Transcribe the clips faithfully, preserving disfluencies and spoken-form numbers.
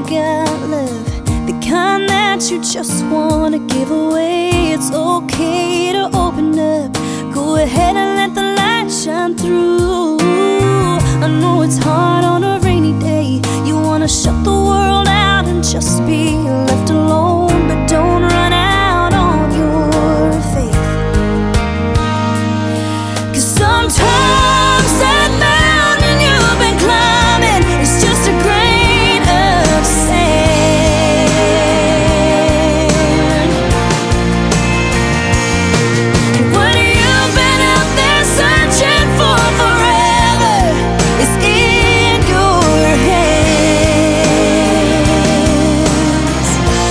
got love, the kind that you just wanna give away. It's okay to open up, go ahead and let the light shine through. I know it's hard on a rainy day, you wanna shut the world out and just be left alone, but don't run out on your faith. 'Cause sometimes that mountain you've been climbing is just a grain of sand. And what you've been out there searching for forever is in your hands.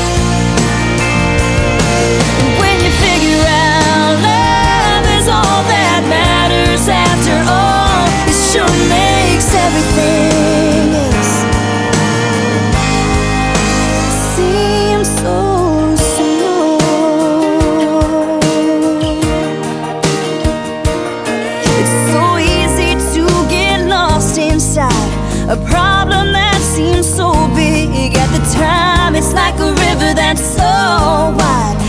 And when you figure out love is all that matters after all, it sure makes everything else seem so small. It's so easy to get lost inside a problem that seems so big at the time. It's like a river that's so wide,